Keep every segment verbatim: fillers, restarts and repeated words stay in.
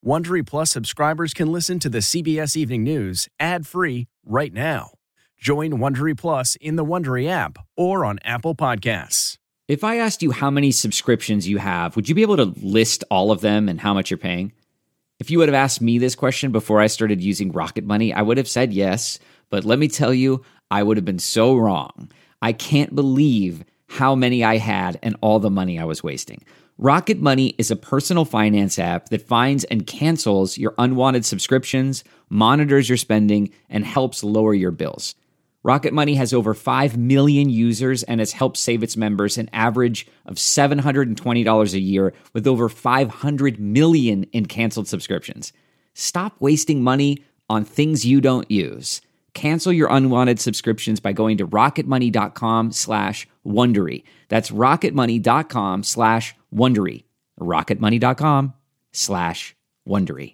Wondery Plus subscribers can listen to the C B S Evening News ad-free right now. Join Wondery Plus in the Wondery app or on Apple Podcasts. If I asked you how many subscriptions you have, would you be able to list all of them and how much you're paying? If you would have asked me this question before I started using Rocket Money, I would have said yes, but let me tell you, I would have been so wrong. I can't believe how many I had and all the money I was wasting. Rocket Money is a personal finance app that finds and cancels your unwanted subscriptions, monitors your spending, and helps lower your bills. Rocket Money has over five million users and has helped save its members an average of seven hundred twenty dollars a year with over five hundred million in canceled subscriptions. Stop wasting money on things you don't use. Cancel your unwanted subscriptions by going to rocketmoney.com slash Wondery. That's rocketmoney.com slash Wondery. rocketmoney.com slash Wondery.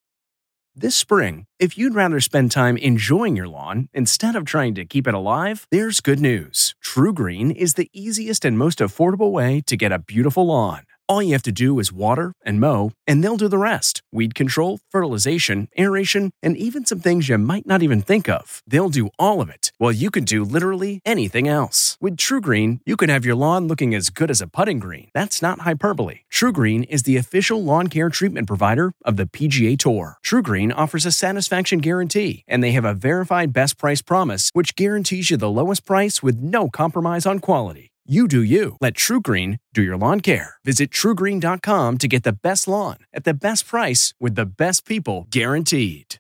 This spring, if you'd rather spend time enjoying your lawn instead of trying to keep it alive, there's good news. True Green is the easiest and most affordable way to get a beautiful lawn. All you have to do is water and mow, and they'll do the rest. Weed control, fertilization, aeration, and even some things you might not even think of. They'll do all of it, while you can do literally anything else. With True Green, you can have your lawn looking as good as a putting green. That's not hyperbole. True Green is the official lawn care treatment provider of the P G A Tour. True Green offers a satisfaction guarantee, and they have a verified best price promise, which guarantees you the lowest price with no compromise on quality. You do you. Let True Green do your lawn care. Visit true green dot com to get the best lawn at the best price with the best people guaranteed.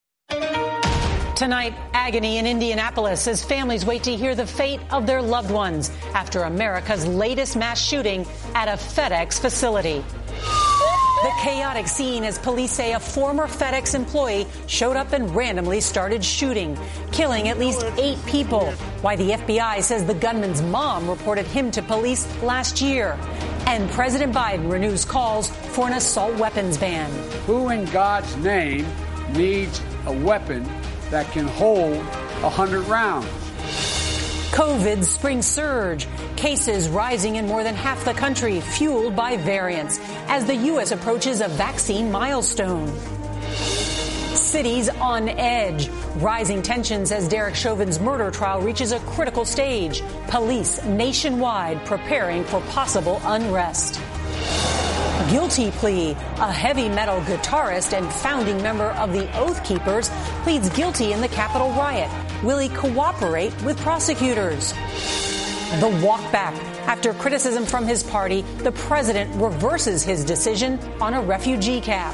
Tonight, agony in Indianapolis as families wait to hear the fate of their loved ones after America's latest mass shooting at a FedEx facility. The chaotic scene as police say a former FedEx employee showed up and randomly started shooting, killing at least eight people. Why the F B I says the gunman's mom reported him to police last year. And President Biden renews calls for an assault weapons ban. Who in God's name needs a weapon that can hold one hundred rounds? COVID spring surge. Cases rising in more than half the country, fueled by variants, as the U S approaches a vaccine milestone. Cities on edge. Rising tensions as Derek Chauvin's murder trial reaches a critical stage. Police nationwide preparing for possible unrest. Guilty plea. A heavy metal guitarist and founding member of the Oath Keepers pleads guilty in the Capitol riot. Will he cooperate with prosecutors? The walk back. After criticism from his party, the president reverses his decision on a refugee cap.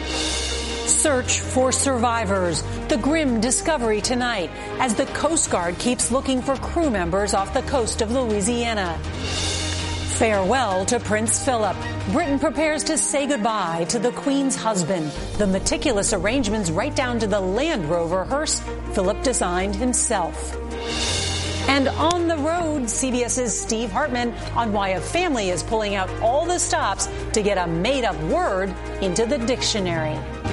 Search for survivors. The grim discovery tonight as the Coast Guard keeps looking for crew members off the coast of Louisiana. Farewell to Prince Philip. Britain prepares to say goodbye to the Queen's husband. The meticulous arrangements right down to the Land Rover hearse Philip designed himself. And on the road, CBS's Steve Hartman on why a family is pulling out all the stops to get a made-up word into the dictionary.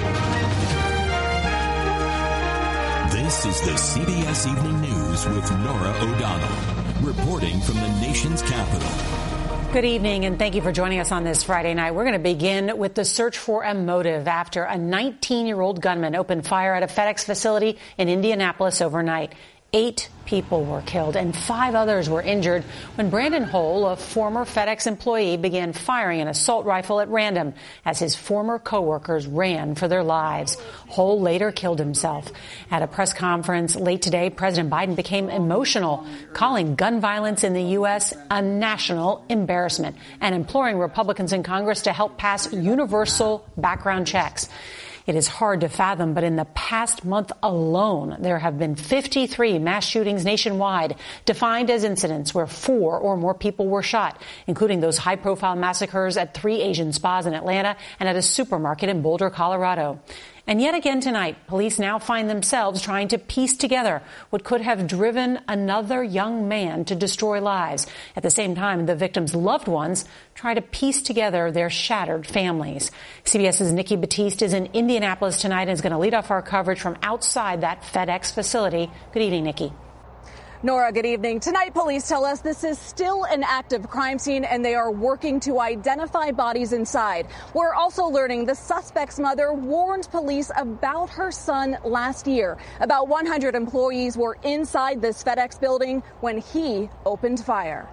This is the C B S Evening News with Norah O'Donnell, reporting from the nation's capital. Good evening, and thank you for joining us on this Friday night. We're going to begin with the search for a motive after a nineteen-year-old gunman opened fire at a FedEx facility in Indianapolis overnight. Eight people were killed and five others were injured when Brandon Hole, a former FedEx employee, began firing an assault rifle at random as his former coworkers ran for their lives. Hole later killed himself. At a press conference late today, President Biden became emotional, calling gun violence in the U S a national embarrassment and imploring Republicans in Congress to help pass universal background checks. It is hard to fathom, but in the past month alone, there have been fifty-three mass shootings nationwide, defined as incidents where four or more people were shot, including those high-profile massacres at three Asian spas in Atlanta and at a supermarket in Boulder, Colorado. And yet again tonight, police now find themselves trying to piece together what could have driven another young man to destroy lives. At the same time, the victims' loved ones try to piece together their shattered families. CBS's Nikki Battiste is in Indianapolis tonight and is going to lead off our coverage from outside that FedEx facility. Good evening, Nikki. Nora, good evening. Tonight, police tell us this is still an active crime scene and they are working to identify bodies inside. We're also learning the suspect's mother warned police about her son last year. About one hundred employees were inside this FedEx building when he opened fire.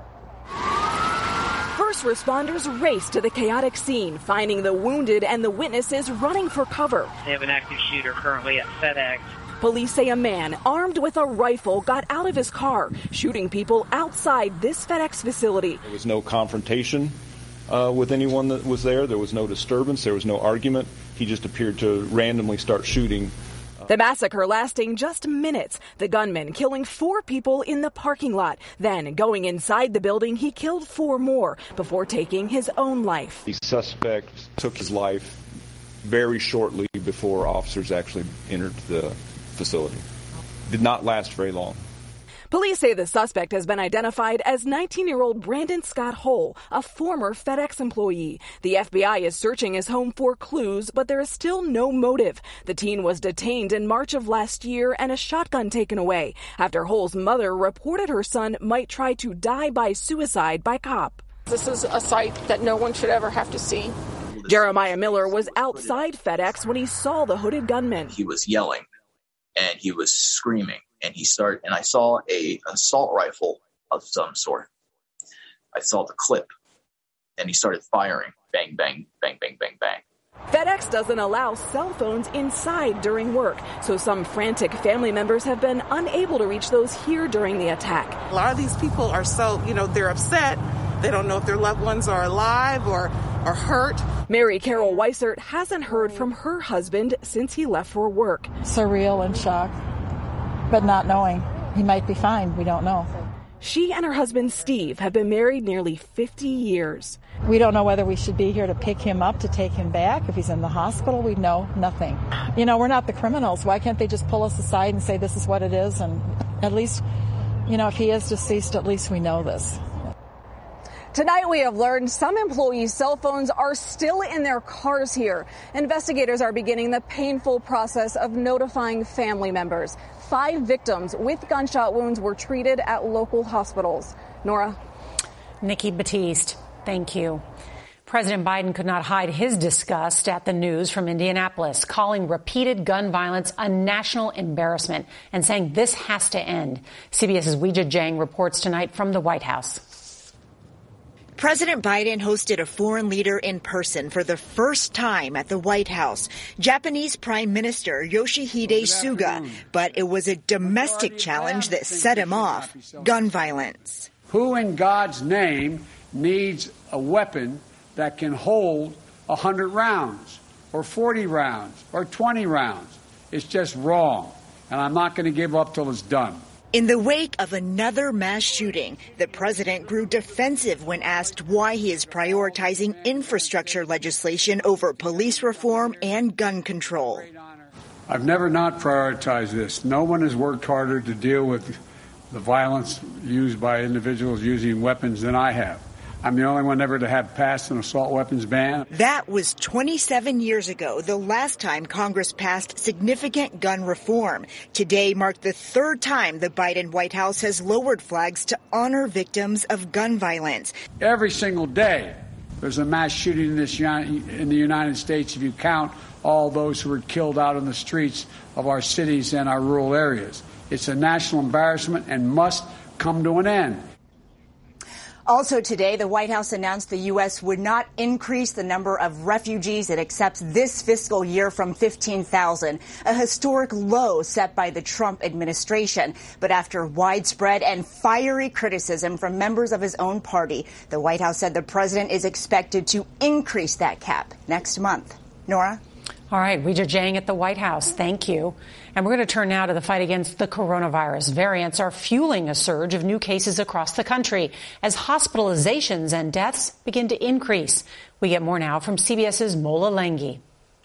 First responders raced to the chaotic scene, finding the wounded and the witnesses running for cover. They have an active shooter currently at FedEx. Police say a man armed with a rifle got out of his car, shooting people outside this FedEx facility. There was no confrontation uh, with anyone that was there. There was no disturbance. There was no argument. He just appeared to randomly start shooting. The massacre lasting just minutes. The gunman killing four people in the parking lot. Then, going inside the building, he killed four more before taking his own life. The suspect took his life very shortly before officers actually entered the facility. Did not last very long. Police say the suspect has been identified as nineteen-year-old Brandon Scott Hull, a former FedEx employee. The F B I is searching his home for clues, but there is still no motive. The teen was detained in March of last year and a shotgun taken away after Hull's mother reported her son might try to die by suicide by cop. This is a sight that no one should ever have to see. Jeremiah Miller was outside FedEx when he saw the hooded gunman. He was yelling and he was screaming. And he started, and I saw a assault rifle of some sort. I saw the clip, and he started firing. Bang, bang, bang, bang, bang, bang. FedEx doesn't allow cell phones inside during work, so some frantic family members have been unable to reach those here during the attack. A lot of these people are so, you know, they're upset. They don't know if their loved ones are alive or are hurt. Mary Carol Weissert hasn't heard from her husband since he left for work. Surreal and shocked. But not knowing. He might be fine. We don't know. She and her husband, Steve, have been married nearly fifty years. We don't know whether we should be here to pick him up, to take him back. If he's in the hospital, we know nothing. You know, we're not the criminals. Why can't they just pull us aside and say this is what it is? And at least, you know, if he is deceased, at least we know this. Tonight, we have learned some employees' cell phones are still in their cars here. Investigators are beginning the painful process of notifying family members. Five victims with gunshot wounds were treated at local hospitals. Nora. Nikki Battiste, thank you. President Biden could not hide his disgust at the news from Indianapolis, calling repeated gun violence a national embarrassment and saying this has to end. CBS's Weijia Jiang reports tonight from the White House. President Biden hosted a foreign leader in person for the first time at the White House, Japanese Prime Minister Yoshihide Suga. But it was a domestic challenge that set him off, gun violence. Who in God's name needs a weapon that can hold one hundred rounds or forty rounds or twenty rounds? It's just wrong, and I'm not going to give up till it's done. In the wake of another mass shooting, the president grew defensive when asked why he is prioritizing infrastructure legislation over police reform and gun control. I've never not prioritized this. No one has worked harder to deal with the violence used by individuals using weapons than I have. I'm the only one ever to have passed an assault weapons ban. That was twenty-seven years ago, the last time Congress passed significant gun reform. Today marked the third time the Biden White House has lowered flags to honor victims of gun violence. Every single day, there's a mass shooting in, this, in the United States if you count all those who were killed out in the streets of our cities and our rural areas. It's a national embarrassment and must come to an end. Also today, the White House announced the U S would not increase the number of refugees it accepts this fiscal year from fifteen thousand, a historic low set by the Trump administration. But after widespread and fiery criticism from members of his own party, the White House said the president is expected to increase that cap next month. Nora? All right, Weijia Jiang at the White House. Thank you. And we're going to turn now to the fight against the coronavirus. Variants are fueling a surge of new cases across the country as hospitalizations and deaths begin to increase. We get more now from CBS's Mola Lenghi.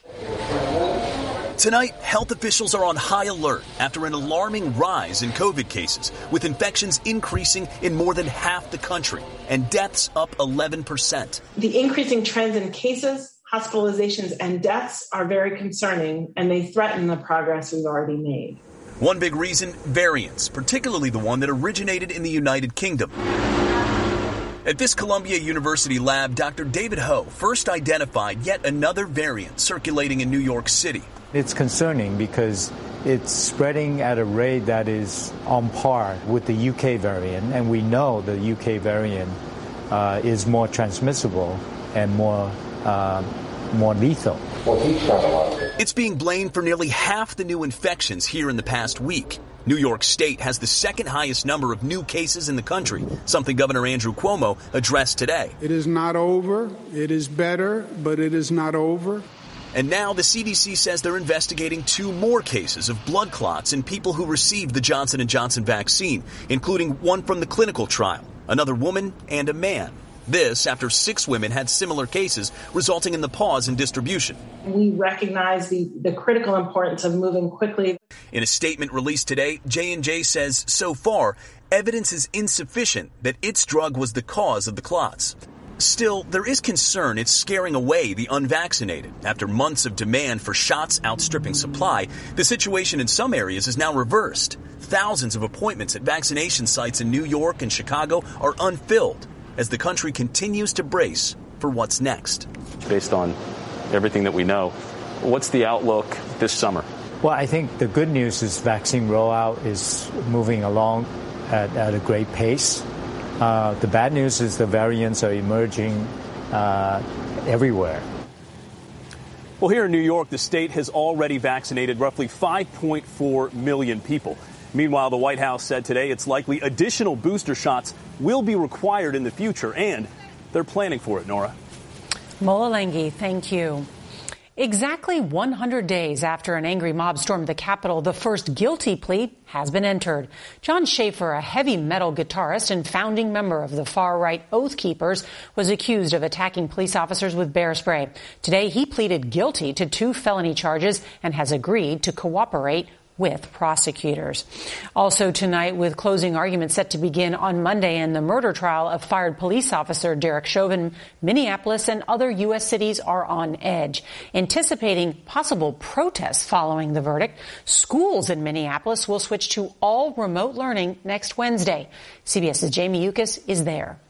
Tonight, health officials are on high alert after an alarming rise in COVID cases, with infections increasing in more than half the country and deaths up eleven percent. The increasing trends in cases, hospitalizations, and deaths are very concerning, and they threaten the progress we've already made. One big reason, variants, particularly the one that originated in the United Kingdom. At this Columbia University lab, Doctor David Ho first identified yet another variant circulating in New York City. It's concerning because it's spreading at a rate that is on par with the U K variant, and we know the U K variant uh, is more transmissible and more uh, more lethal. It's being blamed for nearly half the new infections here in the past week. New York State has the second highest number of new cases in the country, something Governor Andrew Cuomo addressed today. It is not over. It is better, but it is not over. And now the C D C says they're investigating two more cases of blood clots in people who received the Johnson and Johnson vaccine, including one from the clinical trial, another woman and a man. This after six women had similar cases, resulting in the pause in distribution. We recognize the, the critical importance of moving quickly. In a statement released today, J and J says so far, evidence is insufficient that its drug was the cause of the clots. Still, there is concern it's scaring away the unvaccinated. After months of demand for shots outstripping supply, the situation in some areas is now reversed. Thousands of appointments at vaccination sites in New York and Chicago are unfilled as the country continues to brace for what's next. Based on everything that we know, what's the outlook this summer? Well, I think the good news is vaccine rollout is moving along at, at a great pace. Uh, the bad news is the variants are emerging uh, everywhere. Well, here in New York, the state has already vaccinated roughly five point four million people. Meanwhile, the White House said today it's likely additional booster shots will be required in the future, and they're planning for it, Nora. Mola Lenghi, thank you. Exactly one hundred days after an angry mob stormed the Capitol, the first guilty plea has been entered. John Schaefer, a heavy metal guitarist and founding member of the far-right Oath Keepers, was accused of attacking police officers with bear spray. Today, he pleaded guilty to two felony charges and has agreed to cooperate with prosecutors. Also tonight, with closing arguments set to begin on Monday in the murder trial of fired police officer Derek Chauvin, Minneapolis and other U S cities are on edge. Anticipating possible protests following the verdict, schools in Minneapolis will switch to all remote learning next Wednesday. CBS's Jamie Yukas is there.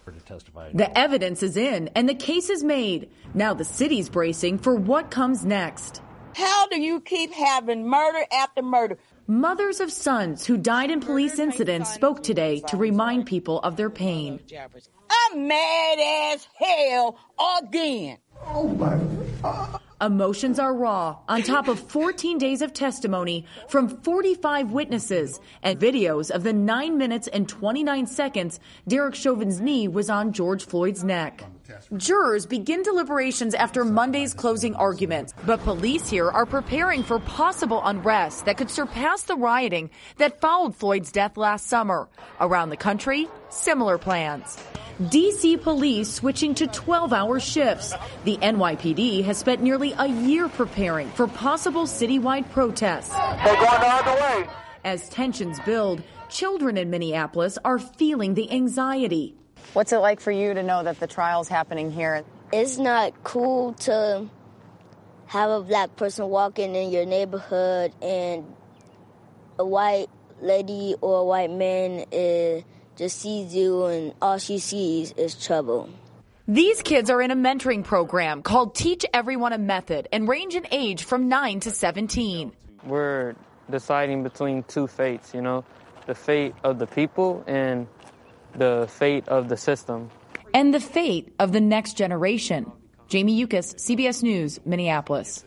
The evidence is in and the case is made. Now the city's bracing for what comes next. How do you keep having murder after murder? Mothers of sons who died in police incidents spoke today to remind people of their pain. I'm mad as hell again. Oh my God. Emotions are raw on top of fourteen days of testimony from forty-five witnesses and videos of the nine minutes and twenty-nine seconds Derek Chauvin's knee was on George Floyd's neck. Jurors begin deliberations after Monday's closing arguments, but police here are preparing for possible unrest that could surpass the rioting that followed Floyd's death last summer. Around the country, similar plans. D C police switching to twelve-hour shifts. The N Y P D has spent nearly a year preparing for possible citywide protests. They're going the other way. As tensions build, children in Minneapolis are feeling the anxiety. What's it like for you to know that the trial's happening here? It's not cool to have a black person walking in your neighborhood and a white lady or a white man is just sees you and all she sees is trouble. These kids are in a mentoring program called Teach Everyone a Method and range in age from nine to seventeen. We're deciding between two fates, you know, the fate of the people and the fate of the system. And the fate of the next generation. Jamie Yukas, C B S News, Minneapolis.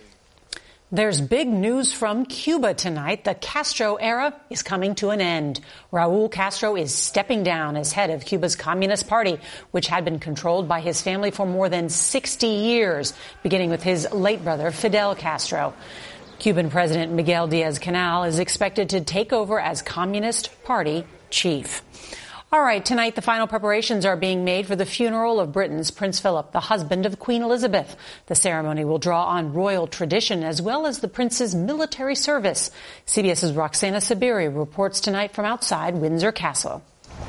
There's big news from Cuba tonight. The Castro era is coming to an end. Raul Castro is stepping down as head of Cuba's Communist Party, which had been controlled by his family for more than sixty years, beginning with his late brother, Fidel Castro. Cuban President Miguel Diaz-Canel is expected to take over as Communist Party chief. All right, tonight the final preparations are being made for the funeral of Britain's Prince Philip, the husband of Queen Elizabeth. The ceremony will draw on royal tradition as well as the prince's military service. CBS's Roxana Sabiri reports tonight from outside Windsor Castle.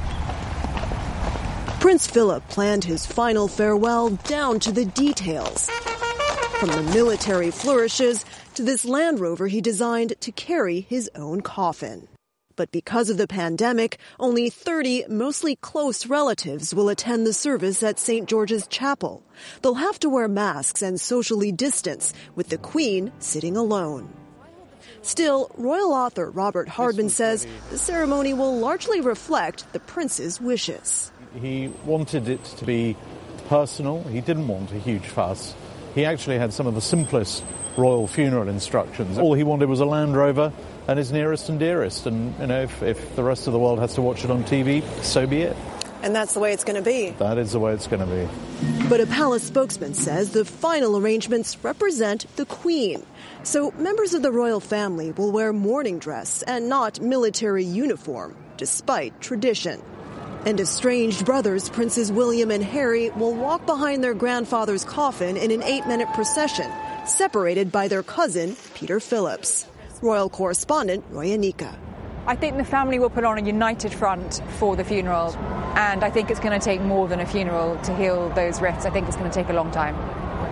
Prince Philip planned his final farewell down to the details. From the military flourishes to this Land Rover he designed to carry his own coffin. But because of the pandemic, only thirty mostly close relatives will attend the service at Saint George's Chapel. They'll have to wear masks and socially distance, with the Queen sitting alone. Still, royal author Robert Hardman says the ceremony will largely reflect the prince's wishes. He wanted it to be personal. He didn't want a huge fuss. He actually had some of the simplest royal funeral instructions. All he wanted was a Land Rover and his nearest and dearest. And, you know, if, if the rest of the world has to watch it on T V, so be it. And that's the way it's going to be. That is the way it's going to be. But a palace spokesman says the final arrangements represent the Queen. So members of the royal family will wear mourning dress and not military uniform, despite tradition. And estranged brothers, Princes William and Harry, will walk behind their grandfather's coffin in an eight-minute procession, separated by their cousin, Peter Phillips. Royal correspondent Roya Nika. I think the family will put on a united front for the funeral, and I think it's going to take more than a funeral to heal those rifts. I think it's going to take a long time.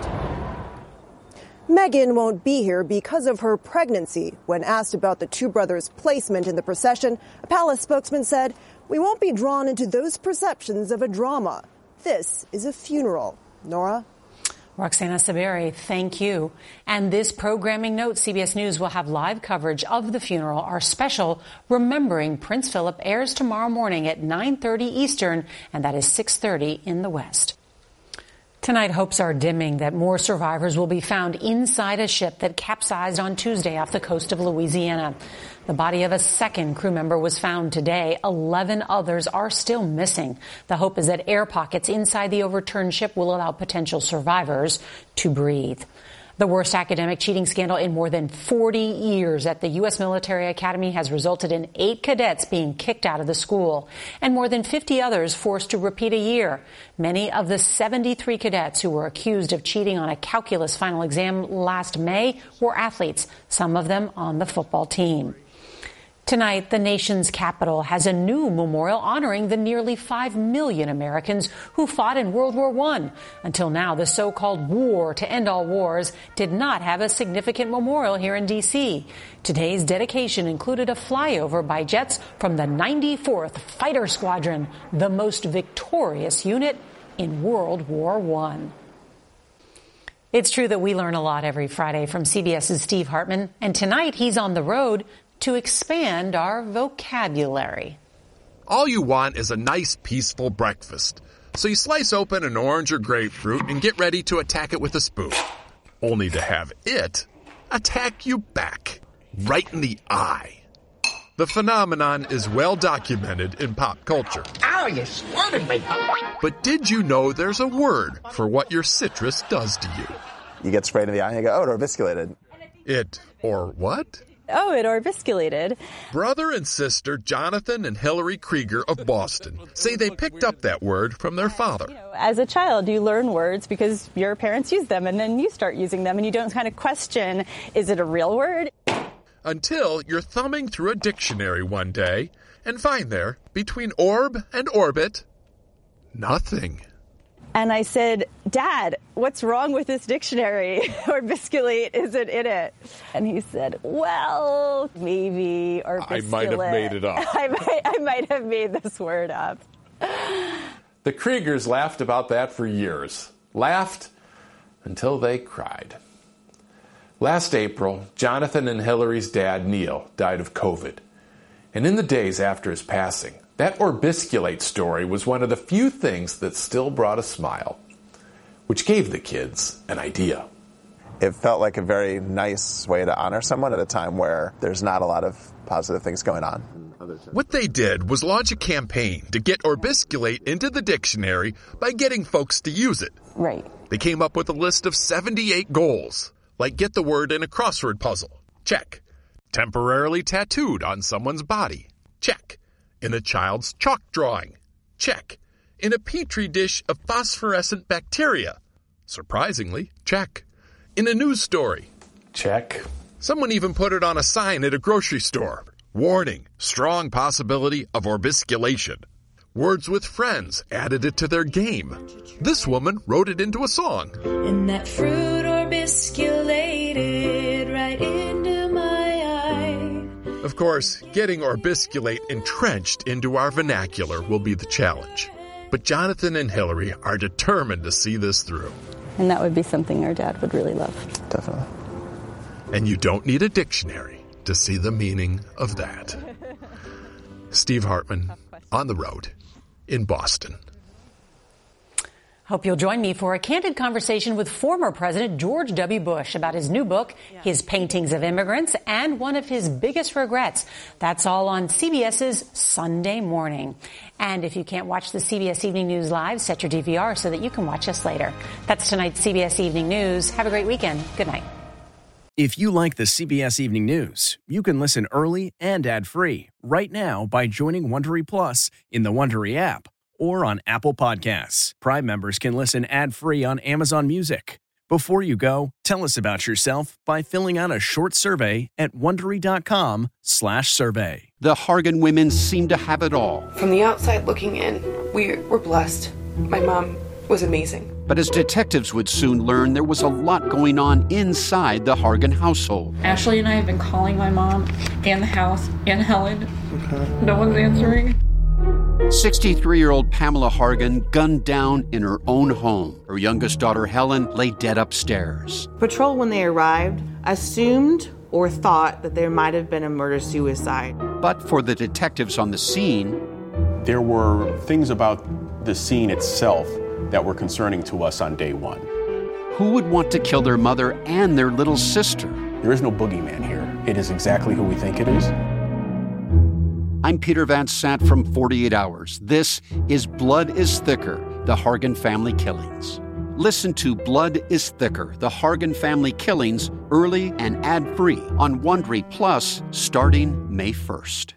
Meghan won't be here because of her pregnancy. When asked about the two brothers' placement in the procession, a palace spokesman said, "We won't be drawn into those perceptions of a drama. This is a funeral." Nora? Roxana Saberi, thank you. And this programming note, C B S News will have live coverage of the funeral. Our special Remembering Prince Philip airs tomorrow morning at nine thirty Eastern, and that is six thirty in the West. Tonight, hopes are dimming that more survivors will be found inside a ship that capsized on Tuesday off the coast of Louisiana. The body of a second crew member was found today. Eleven others are still missing. The hope is that air pockets inside the overturned ship will allow potential survivors to breathe. The worst academic cheating scandal in more than forty years at the U S Military Academy has resulted in eight cadets being kicked out of the school and more than fifty others forced to repeat a year. Many of the seventy-three cadets who were accused of cheating on a calculus final exam last May were athletes, some of them on the football team. Tonight, the nation's capital has a new memorial honoring the nearly five million Americans who fought in World War One. Until now, the so-called war to end all wars did not have a significant memorial here in D C. Today's dedication included a flyover by jets from the ninety-fourth Fighter Squadron, the most victorious unit in World War One. It's true that we learn a lot every Friday from CBS's Steve Hartman, and tonight he's on the road to expand our vocabulary. All you want is a nice, peaceful breakfast. So you slice open an orange or grapefruit and get ready to attack it with a spoon. Only to have it attack you back, right in the eye. The phenomenon is well documented in pop culture. Ow, you swatted me! But did you know there's a word for what your citrus does to you? You get sprayed in the eye and you go, oh, it orbisculated. It, or what? Oh, it orbisculated. Brother and sister Jonathan and Hillary Krieger of Boston say they picked up that word from their father. You know, as a child, you learn words because your parents use them, and then you start using them, and you don't kind of question, is it a real word? Until you're thumbing through a dictionary one day and find there, between orb and orbit, nothing. And I said, Dad, what's wrong with this dictionary? Orbisculate isn't in it. And he said, well, maybe orbisculate. I might have made it up. I might, I might have made this word up. The Kriegers laughed about that for years. Laughed until they cried. Last April, Jonathan and Hillary's dad, Neil, died of COVID. And in the days after his passing, that orbisculate story was one of the few things that still brought a smile, which gave the kids an idea. It felt like a very nice way to honor someone at a time where there's not a lot of positive things going on. What they did was launch a campaign to get orbisculate into the dictionary by getting folks to use it. Right. They came up with a list of seventy-eight goals, like get the word in a crossword puzzle. Check. Temporarily tattooed on someone's body. Check. In a child's chalk drawing. Check. In a petri dish of phosphorescent bacteria. Surprisingly, check. In a news story. Check. Someone even put it on a sign at a grocery store. Warning, strong possibility of orbisculation. Words with Friends added it to their game. This woman wrote it into a song. And that fruit orbisculated right Of course, getting orbisculate entrenched into our vernacular will be the challenge. But Jonathan and Hillary are determined to see this through. And that would be something our dad would really love. Definitely. And you don't need a dictionary to see the meaning of that. Steve Hartman, on the road in Boston. Hope you'll join me for a candid conversation with former President George W. Bush about his new book, his paintings of immigrants, and one of his biggest regrets. That's all on CBS's Sunday Morning. And if you can't watch the C B S Evening News live, set your D V R so that you can watch us later. That's tonight's C B S Evening News. Have a great weekend. Good night. If you like the C B S Evening News, you can listen early and ad-free right now by joining Wondery Plus in the Wondery app or on Apple Podcasts. Prime members can listen ad-free on Amazon Music. Before you go, tell us about yourself by filling out a short survey at Wondery.com slash survey. The Hargan women seem to have it all. From the outside looking in, we were blessed. My mom was amazing. But as detectives would soon learn, there was a lot going on inside the Hargan household. Ashley and I have been calling my mom and the house and Helen. Okay. No one's answering. sixty-three-year-old Pamela Hargan gunned down in her own home. Her youngest daughter, Helen, lay dead upstairs. Patrol, when they arrived, assumed or thought that there might have been a murder-suicide. But for the detectives on the scene, there were things about the scene itself that were concerning to us on day one. Who would want to kill their mother and their little sister? There is no boogeyman here. It is exactly who we think it is. I'm Peter Van Sant from forty-eight hours. This is Blood is Thicker, the Hargan family killings. Listen to Blood is Thicker, the Hargan family killings, early and ad-free on Wondery Plus starting May first.